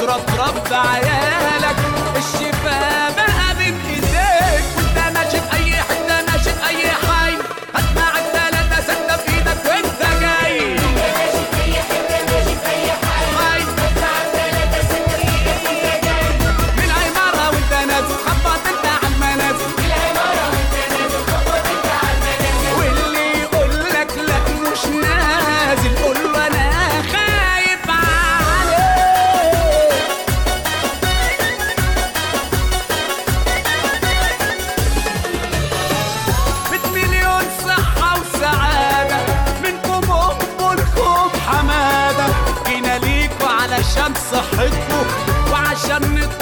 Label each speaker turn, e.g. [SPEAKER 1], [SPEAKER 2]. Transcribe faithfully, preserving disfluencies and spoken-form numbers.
[SPEAKER 1] بكرة تربي عيالك، الشفا بقى بين ايديك، وانت ماشي في اي حتة ماشي في اي حي، هات معاك تلاتة ستة في ايدك وانت جاي.
[SPEAKER 2] ماشي في اي حتة ماشي في اي حي، هات معاك تلاتة ستة في ايدك وانت جاي.
[SPEAKER 1] من العمارة وانت نازل خبط انت على المنازل،
[SPEAKER 2] من العمارة وانت نازل خبط انت على المنازل.
[SPEAKER 1] واللي يقول لك لا مش نازل قول له انا خايف عليك. مية مليون صحة وسعادة منكم أم الكم حمادة، جينا ليكوا علشان صحتكوا وعشان